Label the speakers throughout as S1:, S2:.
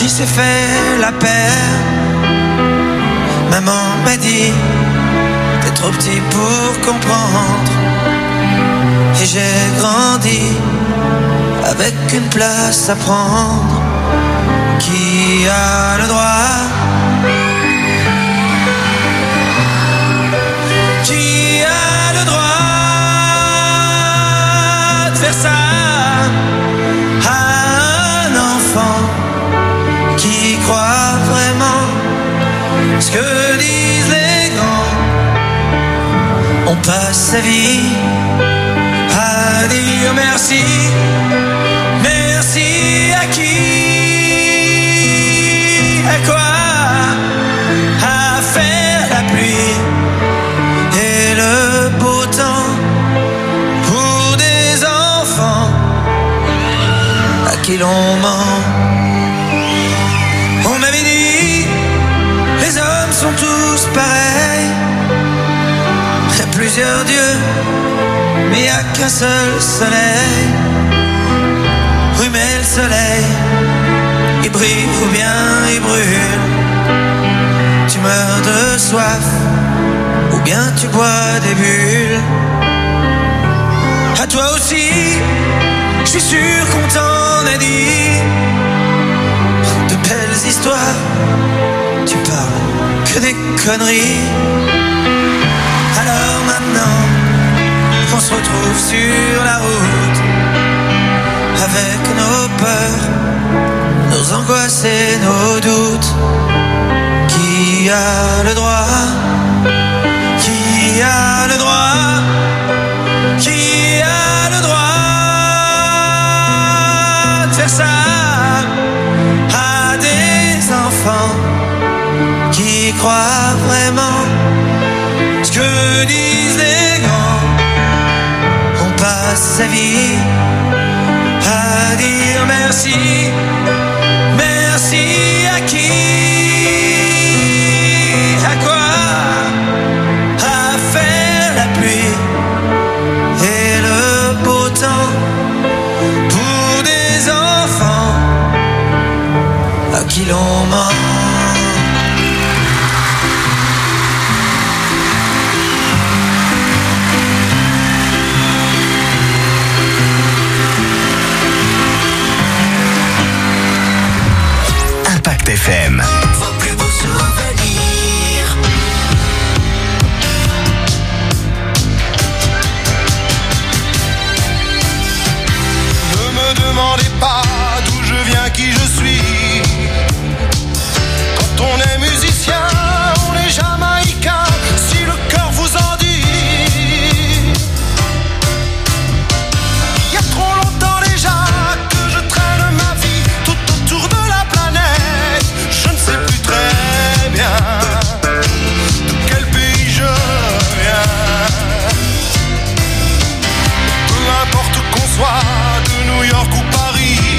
S1: qui s'est fait la paire. Maman m'a dit, t'es trop petit pour comprendre. Et j'ai grandi avec une place à prendre. Qui a le droit? Qui a le droit de faire ça à un enfant qui croit vraiment ce que disent les grands? On passe sa vie à dire merci. Merci à qui? À quoi? À faire la pluie et le beau temps pour des enfants à qui l'on ment. On m'avait dit, les hommes sont tous pareils. Il y a plusieurs dieux, mais il n'y a qu'un seul soleil. Oui, mais le soleil, il brille ou bien il brûle. Tu meurs de soif ou bien tu bois des bulles. À toi aussi, je suis sûr qu'on t'en a dit de belles histoires. Tu parles que des conneries. Alors maintenant, on se retrouve sur la route avec nos peurs, nos angoisses et nos doutes. Qui a le droit? Qui a le droit? Qui a le droit de faire ça à des enfants qui croient vraiment ce que disent les grands? On passe sa vie à dire merci. Merci à qui? À quoi? À faire la pluie et le beau temps pour des enfants à qui l'on ment.
S2: Impact FM.
S3: Vos plus beaux souvenirs.
S4: Ne me demandez pas d'où je viens, qui je suis. Quand on est musicien, on est jamaïcain, si le cœur vous en dit. Il y a trop longtemps déjà que je traîne ma vie tout autour de la planète. Je ne sais plus très bien de quel pays je viens. Peu importe qu'on soit de New York ou Paris,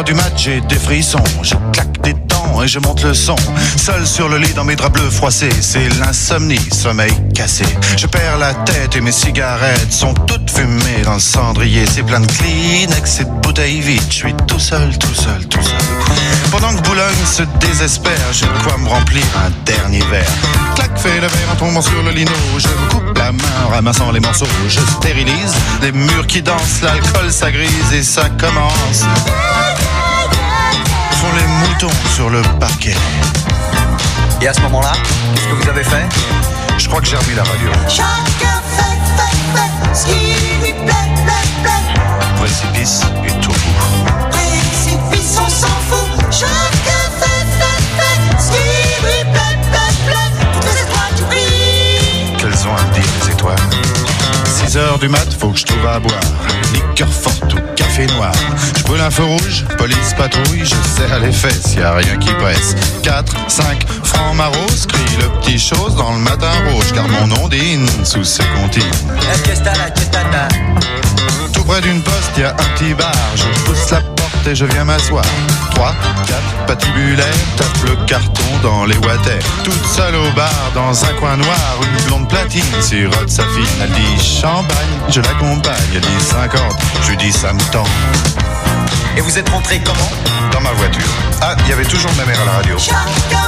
S2: 6h du mat, j'ai des frissons. Je claque des dents et je monte le son. Seul sur le lit dans mes draps bleus froissés, c'est l'insomnie, sommeil cassé. Je perds la tête et mes cigarettes sont toutes fumées dans le cendrier. C'est plein de Kleenex et de bouteilles vides. Je suis tout seul, tout seul, tout seul. Pendant que Boulogne se désespère, j'ai de quoi me remplir un dernier verre. Clac, fais le verre en tombant sur le lino. Je me coupe la main en ramassant les morceaux. Je stérilise les murs qui dansent. L'alcool ça grise et ça commence. Font les moutons sur le parquet.
S5: Et à ce moment-là, qu'est-ce que vous avez fait?
S2: Je crois que j'ai remis la radio.
S3: Chacun fait ce qui lui plaît.
S2: Précipice et tout bout.
S3: Précipice, on s'en fout. Chacun fait ce qui lui plaît. Toutes les étoiles qui brillent.
S2: Qu'elles ont à me dire les étoiles. 6h du mat, faut que je trouve à boire. Liqueur forte ou café noir. Je brûle un feu rouge, police patrouille. Je serre les fesses, y a rien qui presse. 4, 5 francs maros, crie le petit chose dans le matin rouge. Car mon nom dîne sous ces comptines. Tout près d'une poste, y a un petit bar. Je pousse la porte et je viens m'asseoir. 3, 4 patibulaires, tape le carton dans les water. Toute seule au bar, dans un coin noir, une blonde platine sirote sa fille. Elle dit champagne, je l'accompagne. Elle dit 50, je lui dis ça me tend.
S5: Et vous êtes rentré comment?
S2: Dans ma voiture. Ah, il y avait toujours ma mère à la radio.
S3: Chacun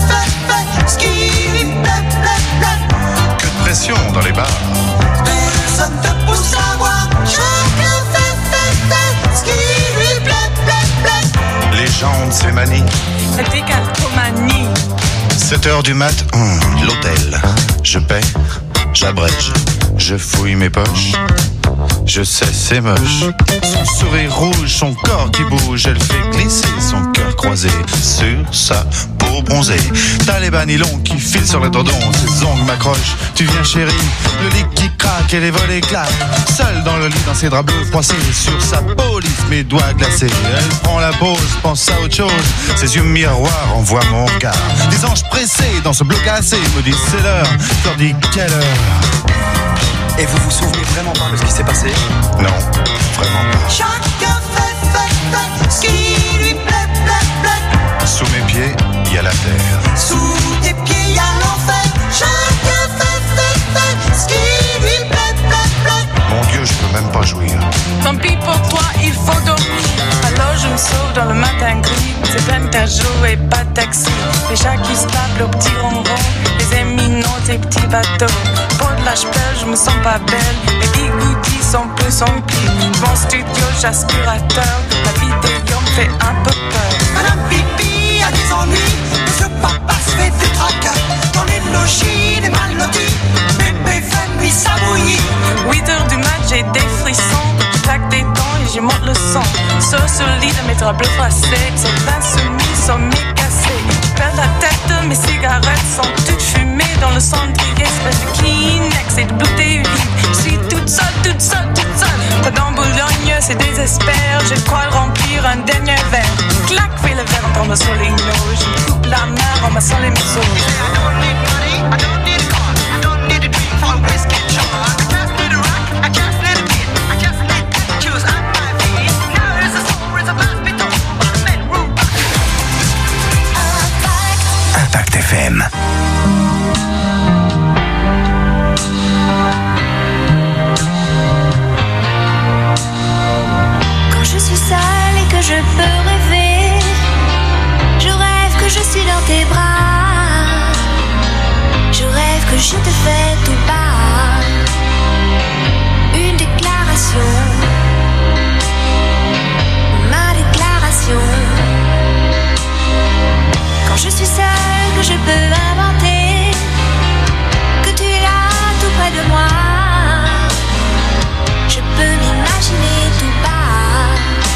S3: fait ce qui lui plaît.
S2: Que de pression dans les bars.
S3: Personne ne pousse à voir. Chacun fait ce qui lui plaît.
S2: Les gens ont de ces manies.
S6: La décalcomanie.
S2: 7h du mat, l'hôtel. Je paie, j'abrège, je fouille mes poches. Je sais, c'est moche. Son sourire rouge, son corps qui bouge. Elle fait glisser son cœur croisé sur sa peau bronzée. T'as les bas nylons qui filent sur le tendon. Ses ongles m'accrochent, tu viens chérie. Le lit qui craque et les volets claquent. Seule dans le lit, dans ses draps bleus froissés. Sur sa peau lisse, mes doigts glacés. Elle prend la pause, pense à autre chose. Ses yeux miroirs envoient mon regard. Des anges pressés dans ce bloc cassé me disent c'est l'heure. Je leur dis quelle heure.
S5: Et vous vous souvenez vraiment pas de ce qui s'est passé?
S2: Non, vraiment pas.
S3: Chacun fait ce qui lui plaît.
S2: Sous mes pieds, il y a la terre.
S3: Sous tes pieds, il y a l'enfer. Chacun fait ce qui lui plaît.
S2: Mon Dieu, je peux même pas jouir.
S6: Tant pis pour toi, il faut dormir. Alors je me sauve dans le matin gris. C'est peine à jouer, pas de taxi. Les chats qui se tapent, le petit ronron. Les éminents, tes petits bateaux. Pour de la ch'pelle, je me sens pas belle. Les bigoudis sont plus emplis. Mon studio, j'aspirateur. La vidéo me fait un peu peur.
S3: Madame Pipi a des ennuis. Monsieur Papa se fait des tracas. Dans les logis, les mal lotis. Bébé fait nuit, ça bouillit.
S6: 8h du mat, j'ai des frissons. Je claque des dents et j'y monte le son. Sur le lit de mes draps bleus froissés. C'est insoumis, sommeil cassé. Je perds la tête, mes cigarettes sont toutes fumées dans le cendrier. Espèce de Kleenex et de bouteilles vides. Je suis toute seule. Dans Boulogne, c'est désespère. J'ai de quoi remplir un dernier verre. Clac, fais le verre en tombant sur les noix. Je me coupe la main en ramassant les morceaux.
S5: Impact FM.
S7: Quand je suis seule et que je peux rêver, je rêve que je suis dans tes bras. Je rêve que je te fais tout bas une déclaration, ma déclaration. Quand je suis seule, que je peux inventer que tu es là tout près de moi. Je peux m'imaginer tout bas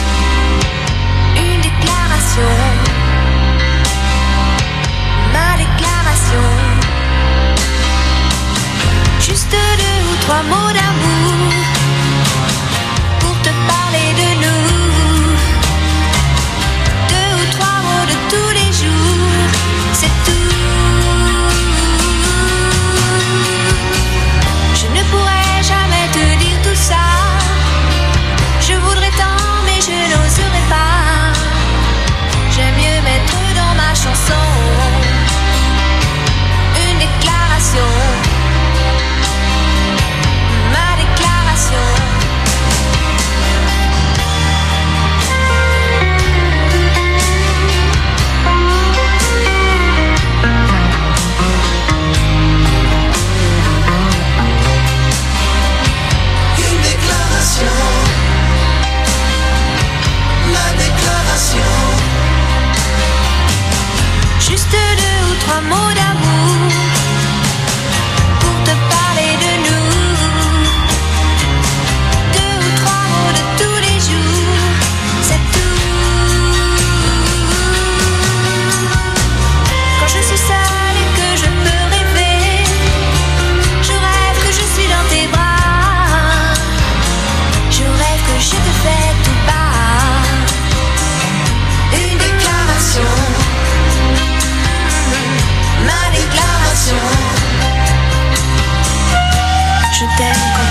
S7: une déclaration, ma déclaration. Juste 2 ou 3 mots d'amour pour te parler de nous. 2 ou 3 mots de tous les jours, c'est tout. Je ne pourrais jamais te dire tout ça. Je voudrais tant mais je n'oserais pas.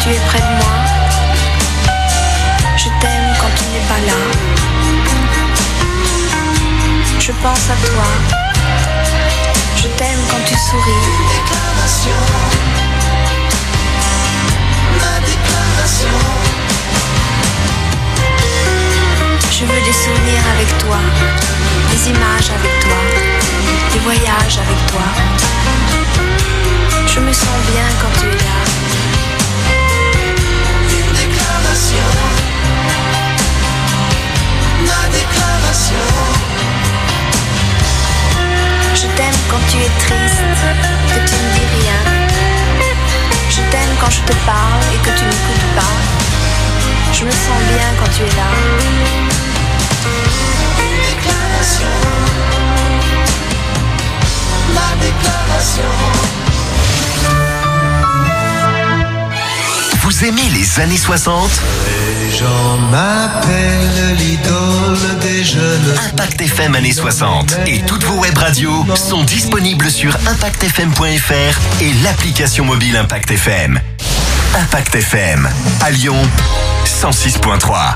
S7: tu es près de moi. Je t'aime quand tu n'es pas là. Je pense à toi. Je t'aime quand tu souris.
S3: Déclaration, ma déclaration.
S7: Je veux des souvenirs avec toi, des images avec toi, des voyages avec toi. Je me sens bien quand tu es là.
S3: Une déclaration, ma déclaration.
S7: Je t'aime quand tu es triste, que tu ne dis rien. Je t'aime quand je te parle et que tu n'écoutes pas. Je me sens bien quand tu es là.
S3: Déclaration, ma déclaration.
S8: Vous aimez les années 60 ?
S1: Les gens m'appellent l'idole des jeunes.
S8: Impact FM années 60 et toutes vos web radios sont disponibles sur impactfm.fr et l'application mobile Impact FM. Impact FM à Lyon 106.3.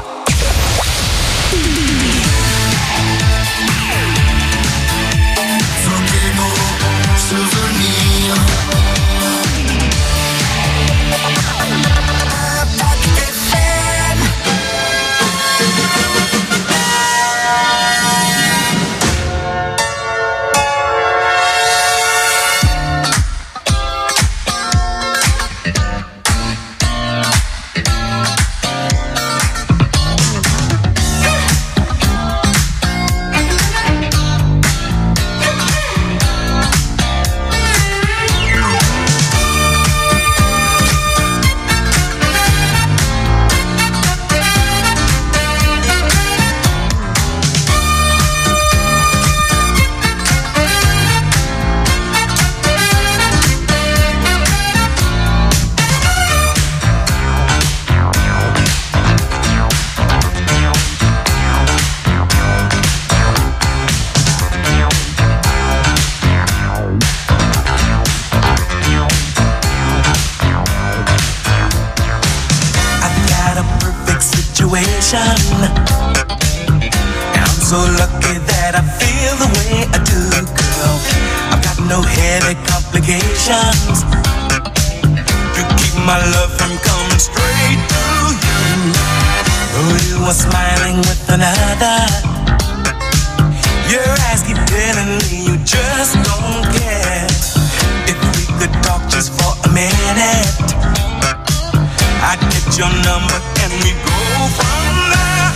S3: I'm so lucky that I feel the way I do, girl. I've got no headache complications to keep my love from coming straight to you. Oh, you are smiling with another. Your eyes keep telling me you just don't care. If we could talk just for a minute, I'd get your number and we go from there.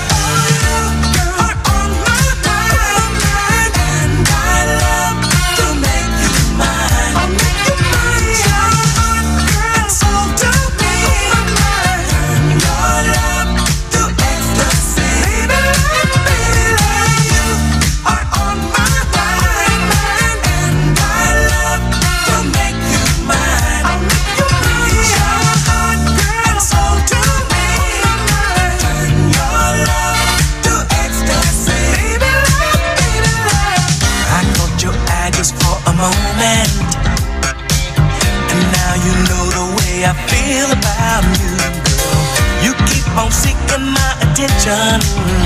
S3: I feel about you, girl. You keep on seeking my attention.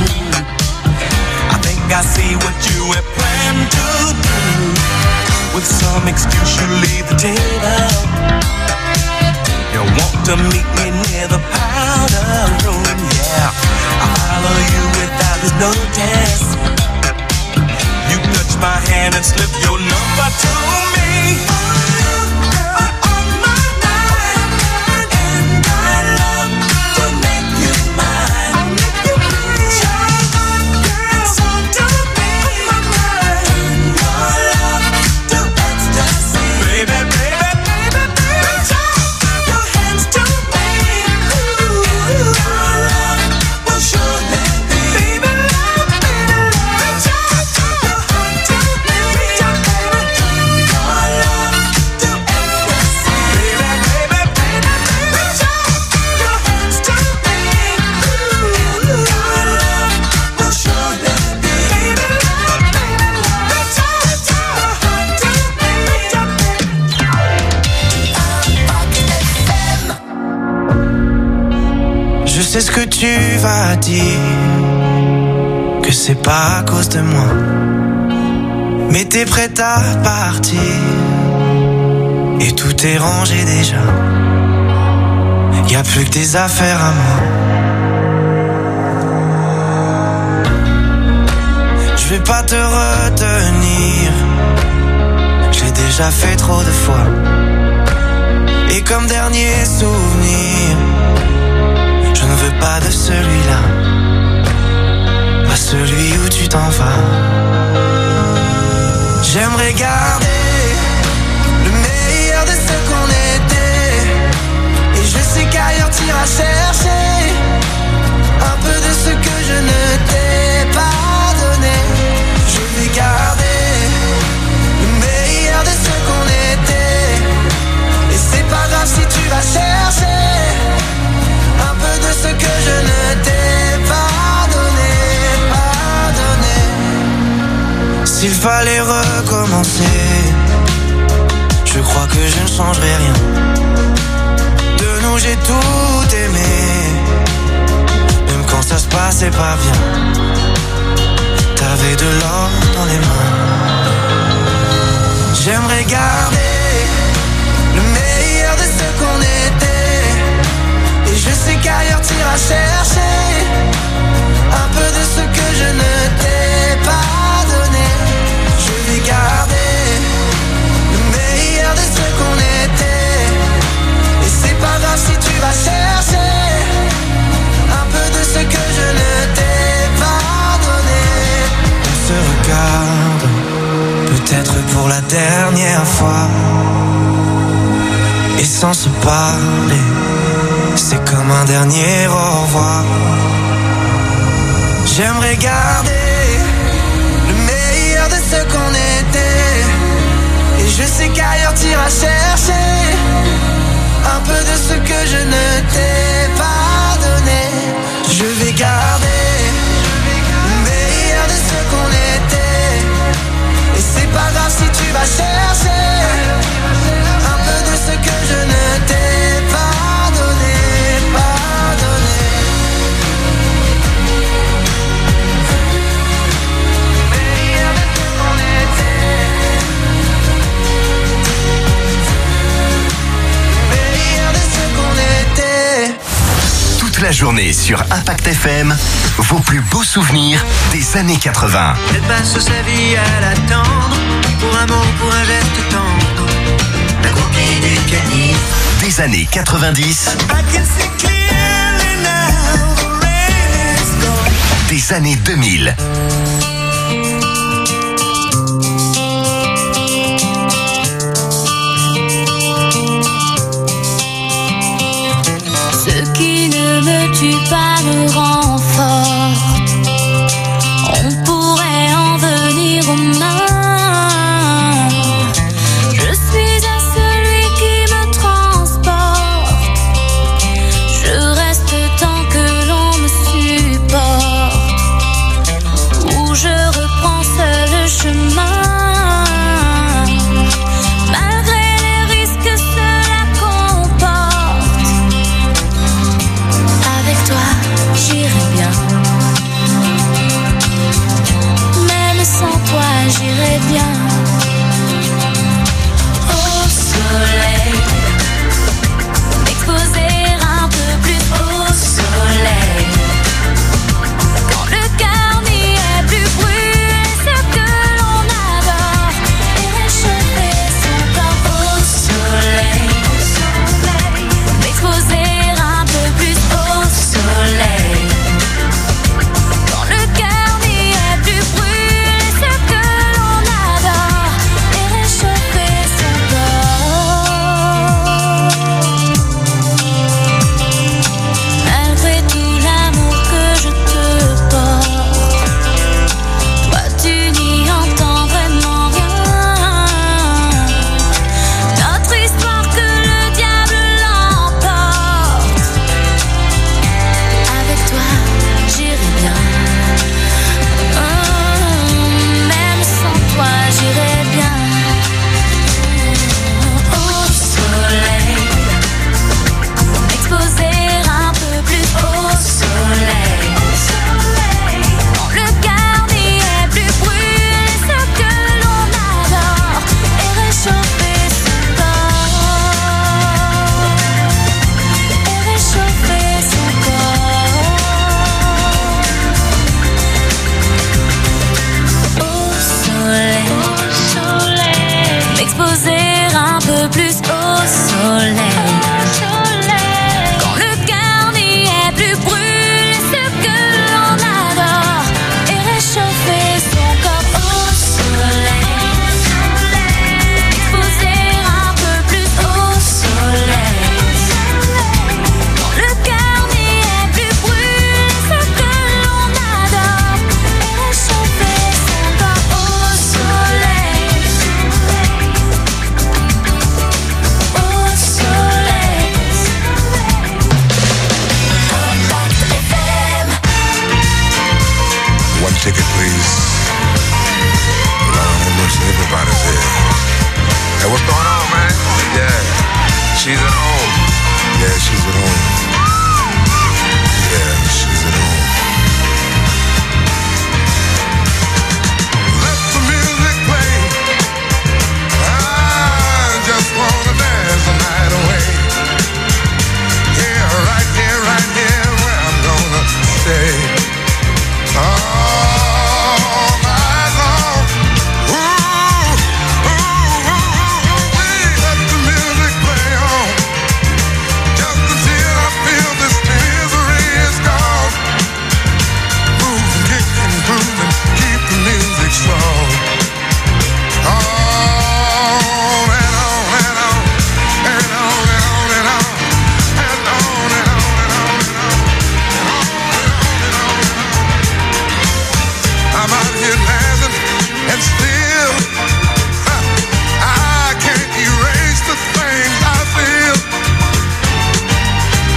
S3: I think I see what you have planned to do. With some excuse you leave the table. You want to meet me near the powder room, yeah. I follow you without this notice. You touch my hand and slip your number to me.
S1: sais ce que tu vas dire, que c'est pas à cause de moi. Mais t'es prête à partir, et tout est rangé déjà. Y'a plus que tes affaires à moi. Je vais pas te retenir, j'ai déjà fait trop de fois. Et comme dernier souvenir, je ne veux pas de celui-là, pas celui où tu t'en vas. J'aimerais garder le meilleur de ce qu'on était, et je sais qu'ailleurs t'iras chercher un peu de ce que je ne t'ai pas donné. Je vais garder le meilleur de ce qu'on était, et c'est pas grave si tu vas chercher un peu de ce que je ne t'ai pas donné, pas donné. S'il fallait recommencer, je crois que je ne changerai rien. De nous j'ai tout aimé, même quand ça se passait pas bien. T'avais de l'or dans les mains. J'aimerais garder le meilleur de ce qu'on était, et je sais qu'ailleurs t'iras chercher un peu de ce que je ne t'ai pas donné. Je vais garder le meilleur de ce qu'on était, et c'est pas grave si tu vas chercher un peu de ce que je ne t'ai pas donné. On se regarde, peut-être pour la dernière fois, et sans se parler, c'est comme un dernier au revoir. J'aimerais garder le meilleur de ce qu'on était, et je sais qu'ailleurs t'iras chercher un peu de ce que je ne t'ai pas donné. Je vais garder le meilleur de ce qu'on était, et c'est pas grave si tu vas chercher un peu de ce que je ne t'ai pas donné, pas donné. Meilleur de ce qu'on était, meilleur de ce qu'on était.
S8: Toute la journée sur Impact FM, vos plus beaux souvenirs des années 80.
S1: Elle passe sa vie à l'attendre, pour un mot, pour un geste tendre, la coquille du pianiste.
S8: Des années 90. Des années 2000.
S7: Ce qui ne me tue pas me rend forte. On pourrait en venir aux mains. Je suis à celui qui me transporte. Je reste tant que l'on me supporte. Où je reprends seul le chemin. Malgré les risques que cela comporte. Avec toi, j'irai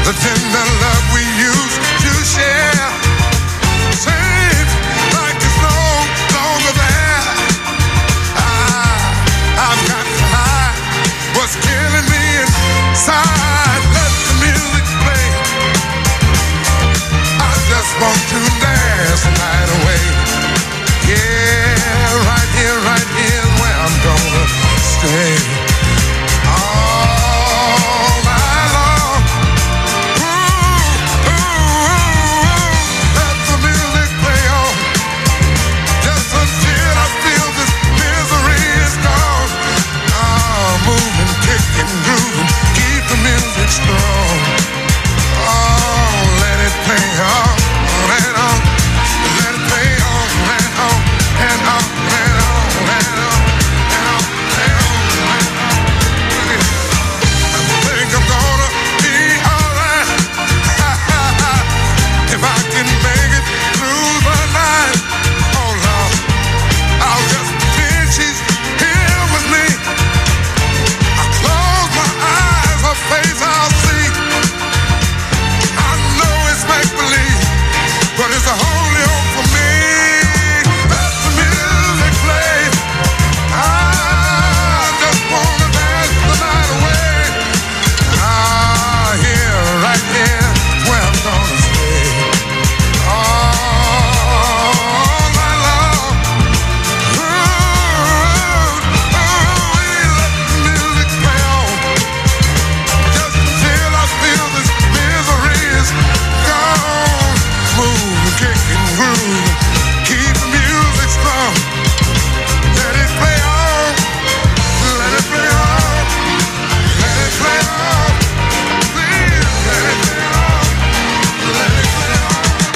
S4: the tender love we used to share. Seems like it's no longer there. I've got to hide what's killing me inside. Let the music play. I just want to dance the night away. Yeah, right here is where I'm gonna stay. All night long. Ooh, let the music play on. Just until I feel this misery is gone. Moving, kicking, grooving, keep the music strong. Oh, let it play on and on. Let it play on and on and on and on and on and on and on and on. I think I'm gonna be alright if I can make it through the night. Oh Lord, I'll just pretend she's here with me. I close my eyes, her face I'll see. I know it's make-believe, but it's a holy hope for me. Let the music play. I just wanna dance the night away. Here, right here, where I'm gonna stay. All night long. Let the music play on. Just until I feel this misery is gone. Move, kick and groove, keep the music strong. Let it play on, let it play on, let it play on. Please, let it play on, let it play on.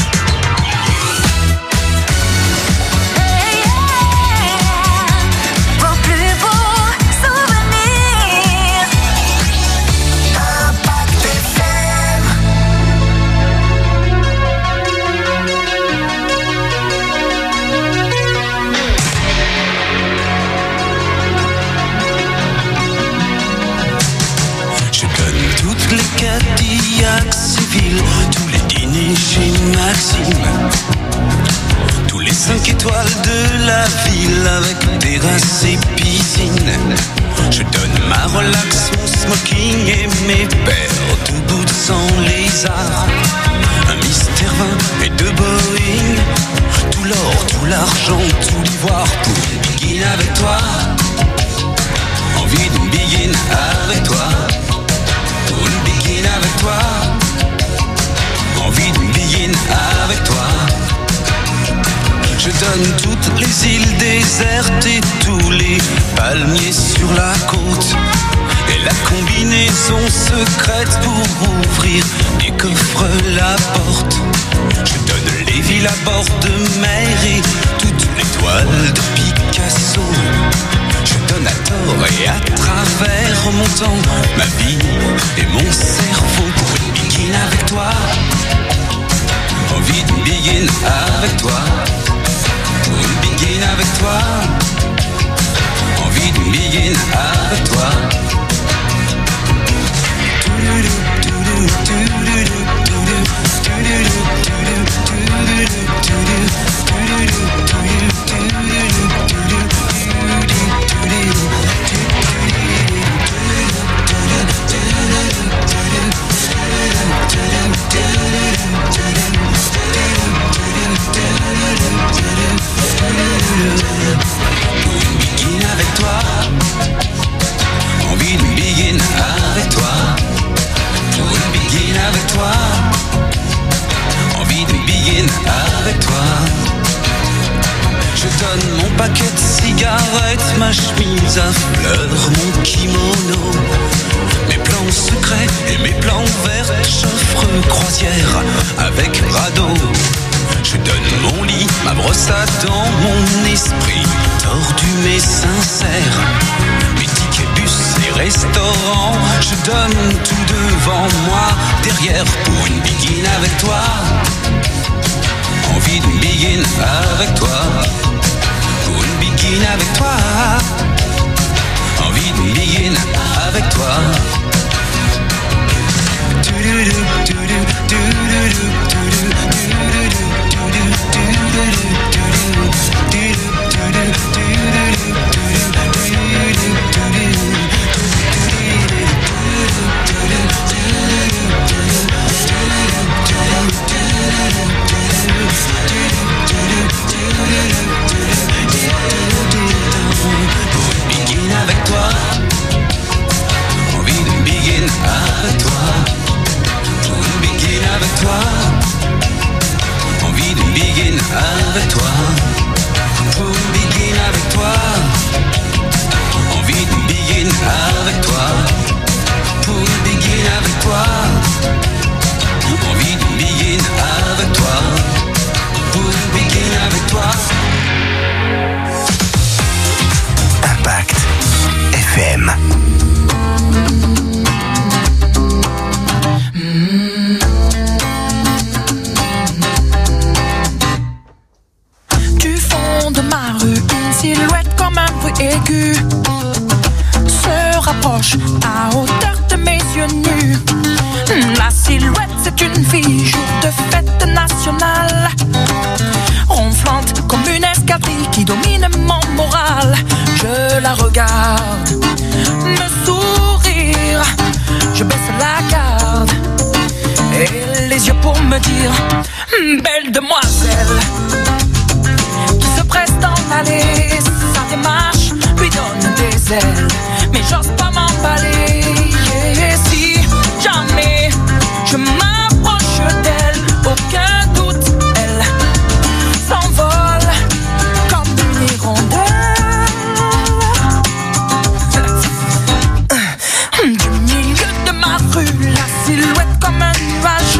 S7: Vos plus beaux souvenirs. Impact FM.
S3: Je donne toutes les Cadillacs civils, tous les dîners chez Maxime, tous les 5 étoiles de la ville avec terrasse et piscine. Je donne ma relax, mon smoking et mes paires de boots sans lézard, un Mystère 20 et 2 Boeing, tout l'or, tout l'argent, tout l'ivoire pour une begin avec toi. Envie d'une begin avec toi. Pour une begin avec toi. Envie d'une begin avec toi. Je donne toutes les îles désertes et tous les palmiers sur la côte, et la combinaison secrète pour ouvrir des coffres la porte. Je donne les villes à bord de mer et toutes les toiles de Picasso. Je donne à tort et à travers mon temps, ma vie et mon cerveau pour une begin avec toi. Envie d'une begin avec toi. Pour une begin avec toi. Envie d'une begin avec toi. Pour une begin avec toi. Envie d'une begin avec toi. Pour une begin avec toi. Envie d'une begin avec toi. Je donne mon paquet de cigarettes, ma chemise à fleurs, mon kimono, mes plans secrets et mes plans verts, j'offre croisière avec radeau. Je donne mon lit, ma brosse à dents, mon esprit tordu mais sincère, mes tickets bus et restaurants. Je donne tout devant moi, derrière pour une begin avec toi. Envie d'une begin avec toi. Pour une begin avec toi. Envie d'une begin avec toi. avec toi. Envie de begin avec toi. Pour begin avec toi. Envie de begin avec toi. Pour begin avec toi. Envie de begin avec toi. Pour begin avec toi.
S8: Impact FM.
S9: Du fond de ma rue, une silhouette comme un bruit aigu se rapproche à hauteur de mes yeux nus. La silhouette, c'est une fille, jour de fête nationale, ronflante comme une escadrille qui domine mon moral. Je la regarde, me sourire, je baisse la garde et les yeux pour me dire: belle demoiselle, qui se presse dans l'allée. Sa démarche lui donne des ailes, mais j'ose pas m'emballer. Et si jamais je m'approche d'elle, aucun doute, elle s'envole comme une hirondelle. Du milieu de ma rue, la silhouette comme un nuage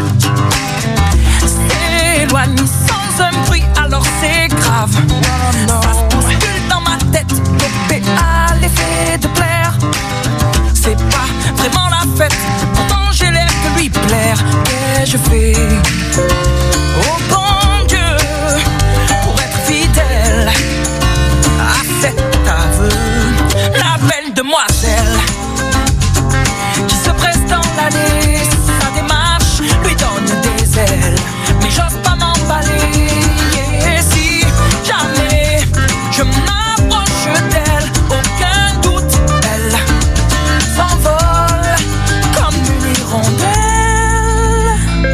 S9: s'éloigne sans un bruit, alors c'est grave. Ça se bouscule dans ma tête, dopé à l'effet de plaire. C'est pas vraiment la fête, pourtant j'ai l'air de lui plaire. Qu'ai-je fait, oh bon Dieu, pour être fidèle à cet aveu? La belle demoiselle qui se presse dans l'allée, sa démarche lui donne des ailes, mais j'ose pas m'emballer. Et si jamais je m'approche d'elle, aucun doute, elle s'envole comme une hirondelle.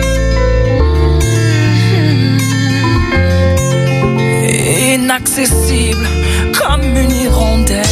S9: Inaccessible comme une hirondelle.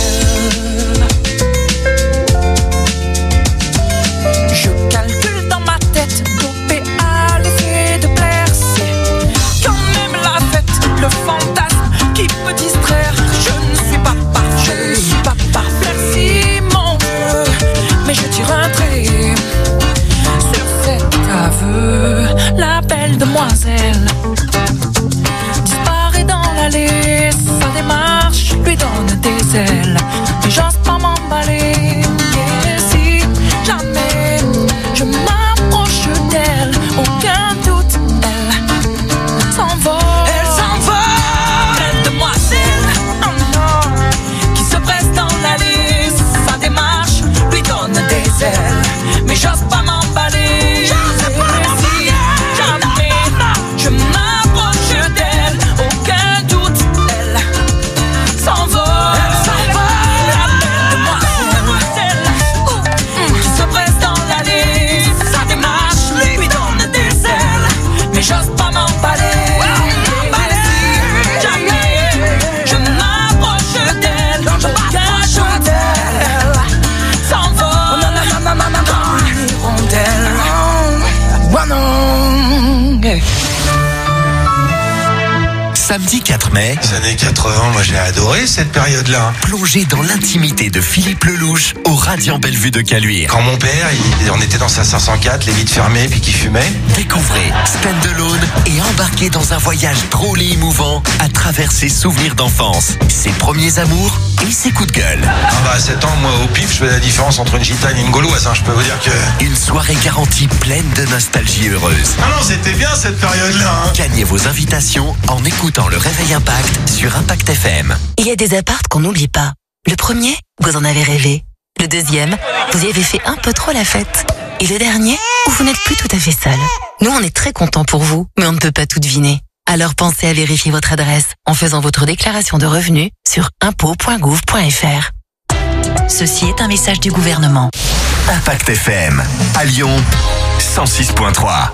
S9: Je calcule dans ma tête, dopé à l'effet de plaire. C'est quand même la fête, le fantasme qui peut distraire. Je ne suis pas parfait, je ne suis pas parfait, si mon Dieu, mais je tire un trait sur cet aveu. La belle demoiselle disparaît dans l'allée, sa démarche lui donne des ailes, mais j'ose pas m'emballer. Et si jamais je m'approche d'elle, aucun doute, elle s'envole. Elle s'envole. Belle demoiselle, oh non, qui se presse dans l'allée, sa démarche lui donne des ailes, mais j'ose pas m'emballer. J'ose pas m'emballer. Jamais je m'approche d'elle, aucun doute, elle s'envole. Elle s'envole. La belle demoiselle, qui se presse dans l'allée, sa démarche lui donne des ailes, mais j'ose pas m'emballer. Jamais je m'approche d'elle, aucun doute, elle s'envole comme une hirondelle. Oh non.
S8: Samedi 4 mai,
S4: Les années 80, moi j'ai adoré cette période-là.
S8: plongez dans l'intimité de Philippe Lelouch au Radiant Bellevue de Caluire.
S4: Quand mon père, on était dans sa 504, les vitres fermées, puis qu'il fumait.
S8: Découvrez Stand Alone et embarquez dans un voyage drôle et émouvant à travers ses souvenirs d'enfance, ses premiers amours et ses coups de gueule.
S4: Ah bah à 7 ans, moi au pif, je fais la différence entre une gitane et une gauloise, hein, je peux vous dire que...
S8: Une soirée garantie pleine de nostalgie heureuse.
S4: Ah non, c'était bien cette période-là, hein.
S8: Gagnez vos invitations en écoutant le Réveil Impact sur Impact FM.
S10: Il y a des apparts qu'on n'oublie pas. Le premier, vous en avez rêvé. Le deuxième, vous y avez fait un peu trop la fête. Et le dernier, où vous n'êtes plus tout à fait seul. Nous, on est très contents pour vous, mais on ne peut pas tout deviner. Alors pensez à vérifier votre adresse en faisant votre déclaration de revenus sur impôts.gouv.fr. Ceci est un message du gouvernement.
S8: Impact FM, à Lyon, 106.3.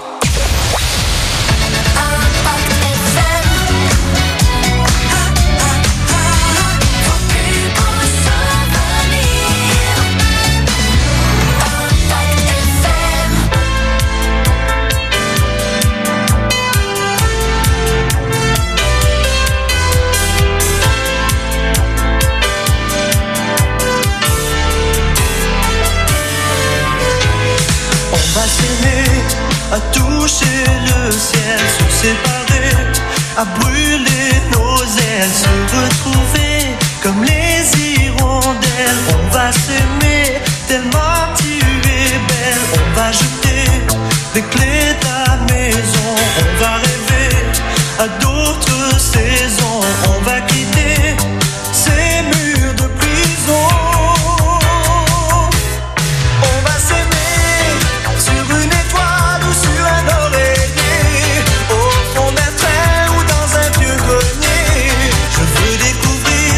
S1: toucher le ciel, se séparer, à brûler nos ailes, se retrouver comme les hirondelles. On va s'aimer tellement tu es belle. On va jeter les clés de la maison. On va rêver à d'autres saisons. On va quitter ces murs de prison. On va s'aimer sur une étoile ou sur un oreiller, au fond d'un train ou dans un vieux grenier. Je veux découvrir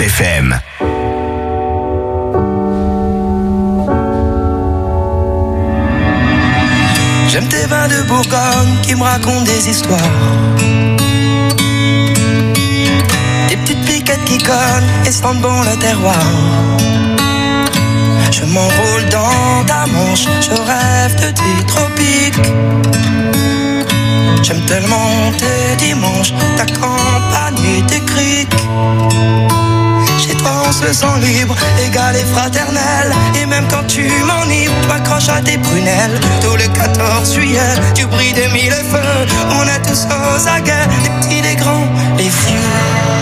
S8: FM.
S1: J'aime tes vins de Bourgogne qui me racontent des histoires. Des petites piquettes qui cognent et sentent bon le terroir. Je m'enroule dans ta manche, je rêve de tes tropiques. J'aime tellement tes dimanches, ta campagne et tes criques. Chez toi on se sent libre, égal et fraternel. Et même quand tu m'enivres, tu accroches à tes prunelles. Tout le 14 juillet, tu brilles de mille feux. On est tous aux aguets, les petits, les grands, les vieux.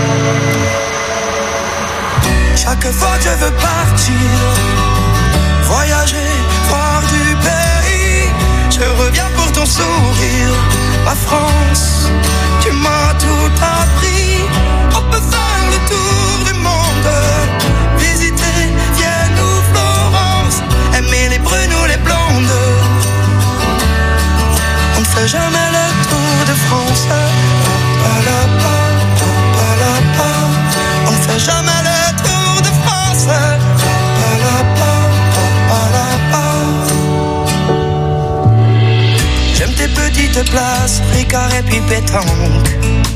S1: Chaque fois que je veux partir, voyager, voir du pays, je reviens pour ton sourire. Ma France, tu m'as tout appris. On peut faire le tour du monde, visiter Vienne ou Florence, aimer les brunes ou les blondes. On ne fait jamais le tour de France. On ne fait jamais le tour de France. J'aime tes petites places, Ricard et puis pétanque.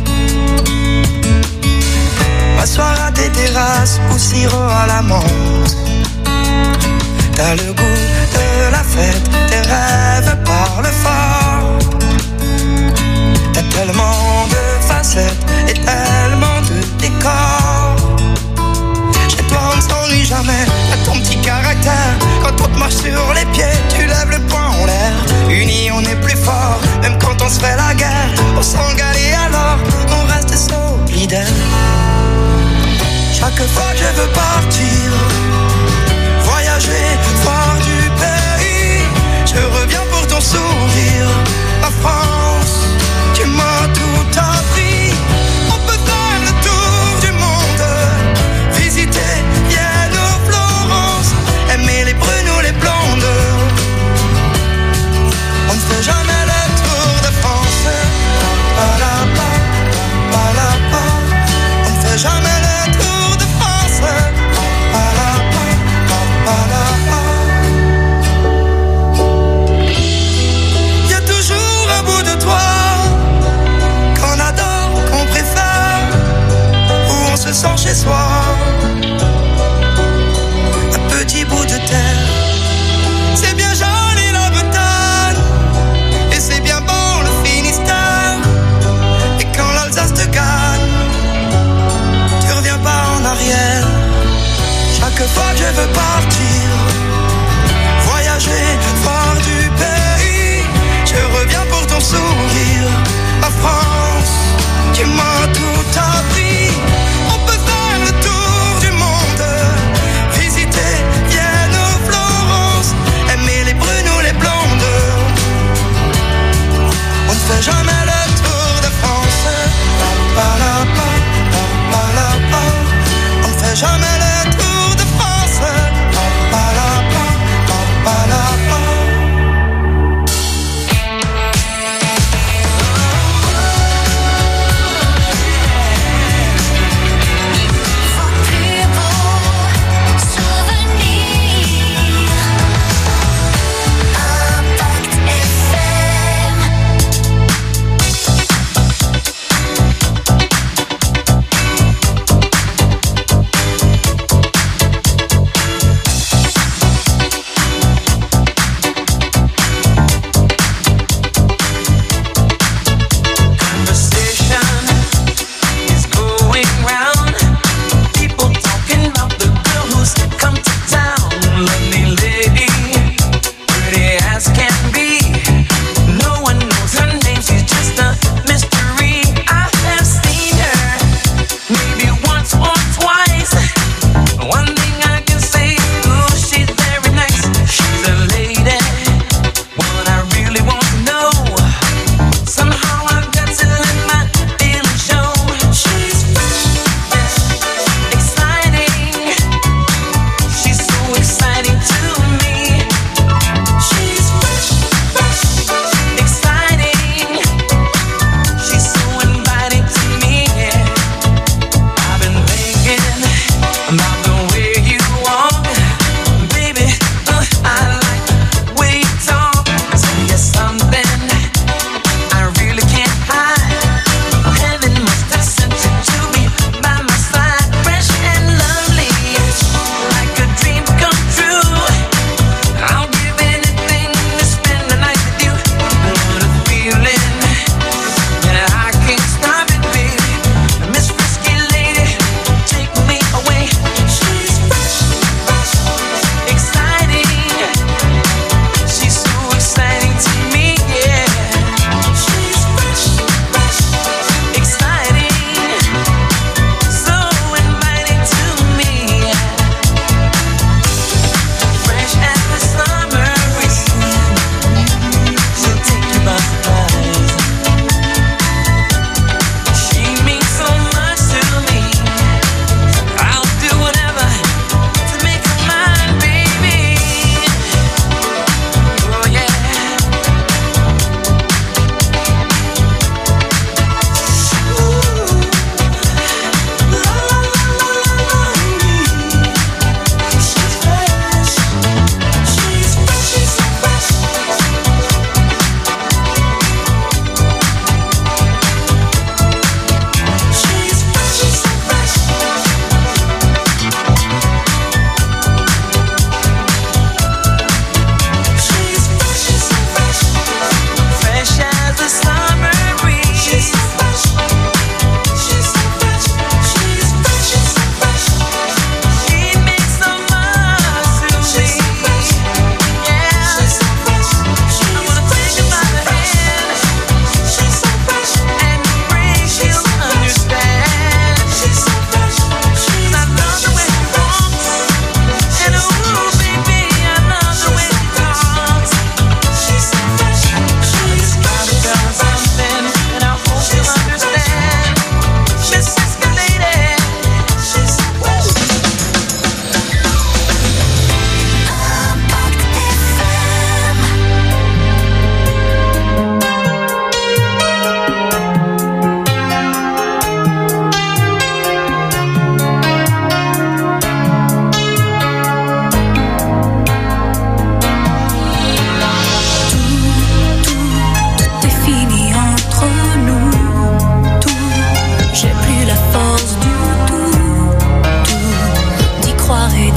S1: M'asseoir à tes terrasses ou sirop à la menthe. T'as le goût de la fête, tes rêves parlent fort. T'as tellement de facettes et tellement de décors. Chez toi on ne s'ennuie jamais, t'as ton petit caractère. Quand on te marche sur les pieds, tu lèves le poing en l'air. Unis on est plus fort, même quand on se fait la guerre. On s'engale et alors on reste solidaire. Chaque fois que je veux partir, voyager, voir du pays, je reviens pour ton sourire. Ma France, tu m'as tout appris. On peut faire le tour du monde, visiter Vienne ou Florence, aimer les brunes ou les blondes. On ne fait jamais le tour de France. On ne fait jamais le tour de France. Il y a toujours un bout de toi qu'on adore, qu'on préfère, où on se sent chez soi. Un petit bout de terre, c'est bien joli la Bretagne, et c'est bien bon le Finistère. Et quand l'Alsace te gagne, tu reviens pas en arrière. Chaque fois que je veux partir, voyager, voir du pays, je reviens pour ton sourire. Ma France, tu m'as tout appris. On peut faire le tour du monde, visiter Vienne ou Florence, aimer les brunes ou les blondes. On ne fait jamais le tour de France. On ne fait jamais le tour de France.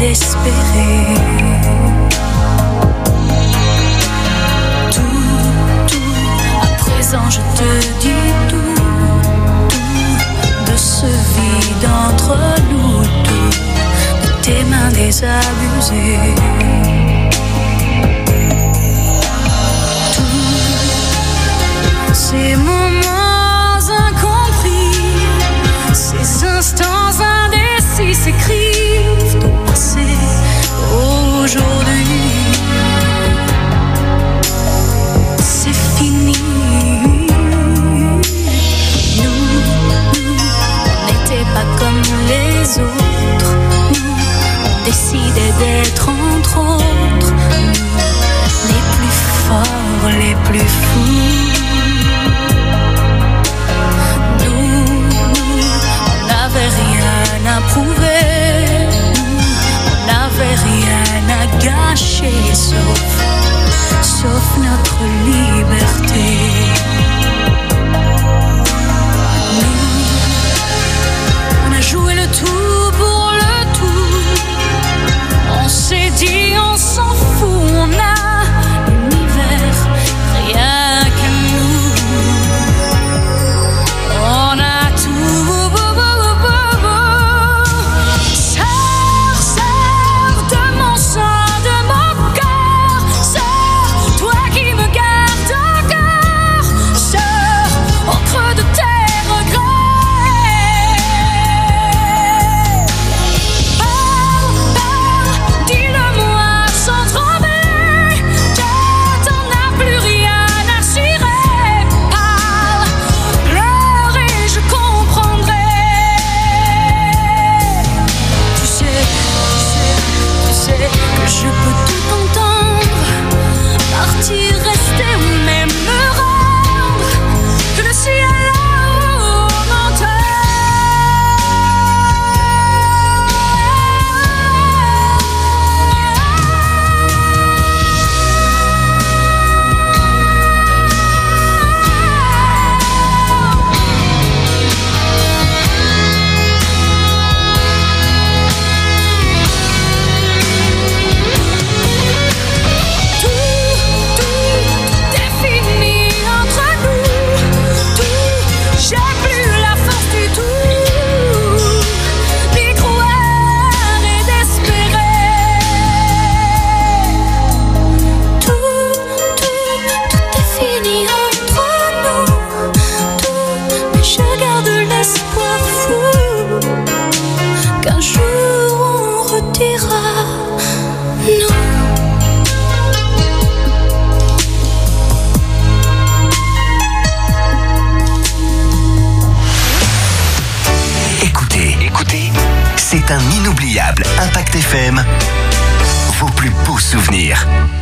S7: d'espérer. Tout, à présent je te dis tout de ce vide entre nous, tout de tes mains désabusées. Ces moments incompris, ces instants indécis s'écrivent au passé, aujourd'hui. C'est fini. Nous, on n'était pas comme les autres. Nous, on décidait d'être entre autres. Nous, les plus forts, les plus fous. Rien à prouver, on n'avait rien à gâcher, sauf notre liberté. Nous, on a joué le tout pour le tout. On s'est dit, on s'en fout, on a l'univers, rien qu'à nous. On a tout.
S8: C'est un inoubliable Impact FM, vos plus beaux souvenirs.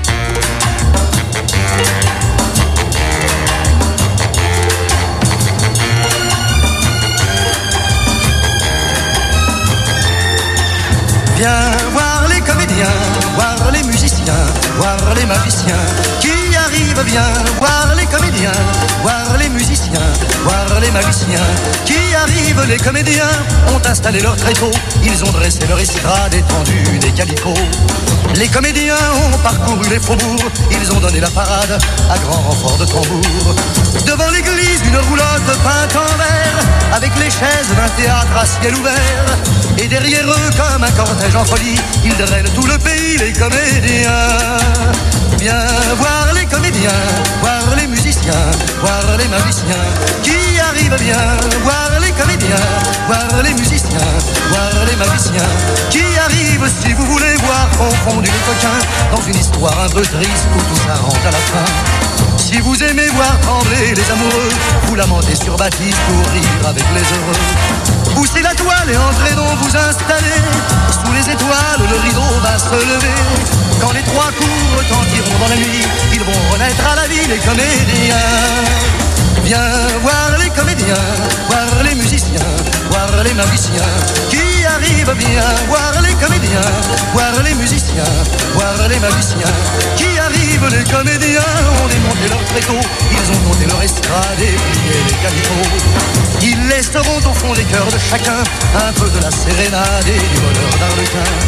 S1: Viens voir les comédiens, voir les musiciens, voir les magiciens qui arrivent. Viens voir les comédiens, voir les musiciens, voir les magiciens qui arrivent. Les comédiens ont installé leur tréteau, ils ont dressé leur estrade étendue des calicots. Les comédiens ont parcouru les faubourgs, ils ont donné la parade à grand renfort de tambour. Devant l'église, une roulotte peinte en vert, avec les chaises d'un théâtre à ciel ouvert. Et derrière eux, comme un cortège en folie, ils drainent tout le pays, les comédiens. Viens voir les comédiens, voir les musiciens, voir les magiciens qui arrivent. Viens voir les comédiens, voir les musiciens, voir les magiciens qui arrivent. Si vous voulez voir confondus les coquins dans une histoire un peu triste où tout s'arrange à la fin. Si vous aimez voir trembler les amoureux, vous lamentez sur Baptiste pour rire avec les heureux. Poussez la toile et entrez donc vous installer. Sous les étoiles, le rideau va se lever. Quand les trois coups retentiront dans la nuit, ils vont renaître à la vie, les comédiens. Viens voir les comédiens, voir les musiciens, voir les magiciens qui arrivent. Viens voir les comédiens, voir les musiciens, voir les magiciens qui arrivent. Les comédiens ont démonté leur tréteau, ils ont monté leur estrade et plié les calicots. Ils laisseront au fond des cœurs de chacun un peu de la sérénade et du bonheur d'Arlequin.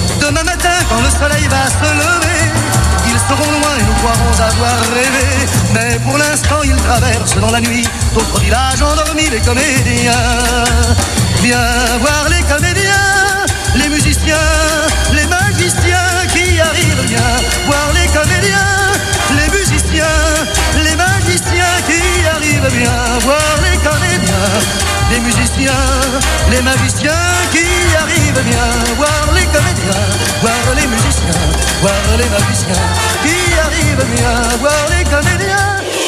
S1: Demain matin, quand le soleil va se lever, ils seront loin et nous croirons avoir rêvé. Mais pour l'instant, ils traversent dans la nuit d'autres villages endormis, les comédiens. Viens voir les comédiens, les musiciens, les magiciens qui arrivent. Viens voir les comédiens, les musiciens, les magiciens qui arrivent. Viens voir les comédiens, les musiciens, les magiciens qui arrivent. Viens voir les comédiens, voir les musiciens, voir les magiciens qui arrivent. Viens voir les comédiens.